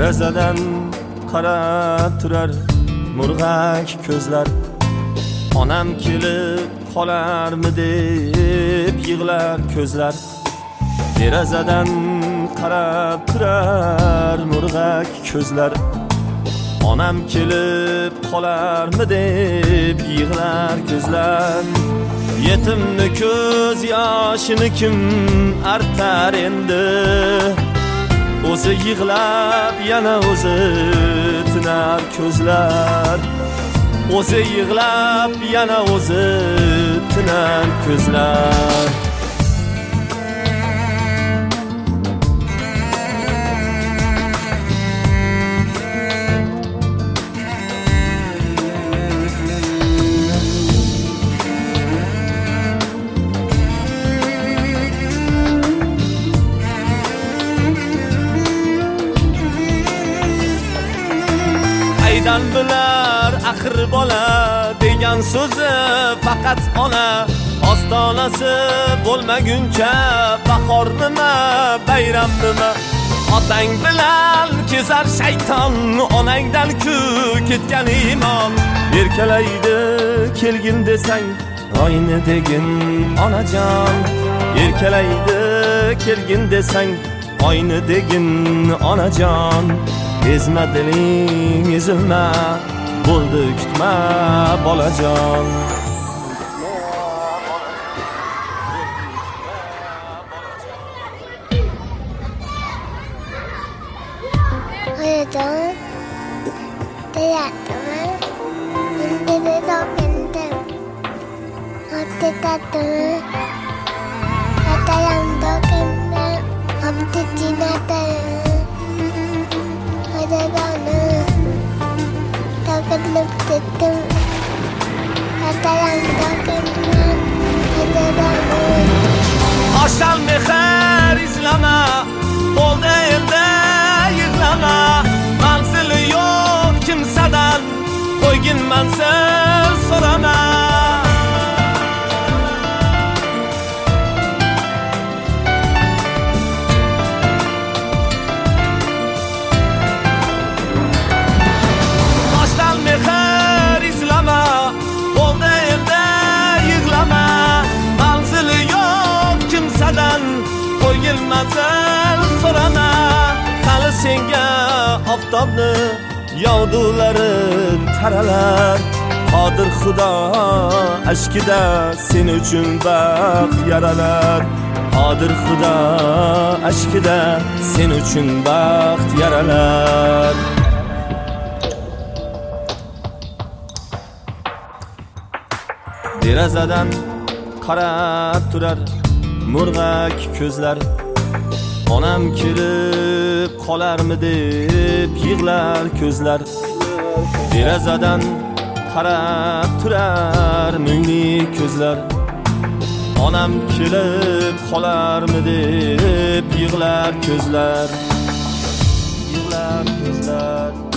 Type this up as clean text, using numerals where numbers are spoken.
derazadan qarab turar murg'ak ko'zlar. Onam kelib qolarmi deb yig'lar ko'zlar. Derazadan qarab turar murg'ak ko'zlar. Onam kelib qolarmi deb yig'lar ko'zlar. Yetimni ko'z yoshini kim artar endi? O'zi yig'lab yana o'zi tinar ko'zlar. O'zi yig'lab yana o'zi tinar ko'zlar. Qaydan bilar axir bola degan so'zi faqat ona. Ostonasi bo'lmaguncha bahor nima, bayram nima. Otang bilan kezar shayton, onangdan ku ketgan iymon. Erkalaydi kelgin desang oyni degin onajon. Erkalaydi kelgin desang oyni degin onajon. Ezma diling ezilma, bo'ldi kutma bolajon. Hoyadan deyatimi, indiri dokendim. Hati tatimi, hatayam dokendim. Hati tinatayım. Hoyadanı dokendim dedim. Hatayam dokendim. Hoyadanı Oshal mehr izlama, bo'ldi endi yig'lama. Manzili yo'q kimsadan, qo'ygin manzil so'rama. Oshal mehr izlama, bo'ldi endi yig'lama. Manzili yo'q kimsadan, qo'ygin manzil so'rama. Hali senga oftobni yog'dulari taralar. Qodir Xudo ashkida sen uchun baxt yaralar. Qodir Xudo ashkida sen uchun baxt yaralar. Derazadan qarab turar murg'ak ko'zlar. Onam kelib qolarmi deb yig'lar ko'zlar. Derazadan qarab turar mungli ko'zlar. Onam kelib qolarmi deb yig'lar ko'zlar. Yig'lar ko'zlar.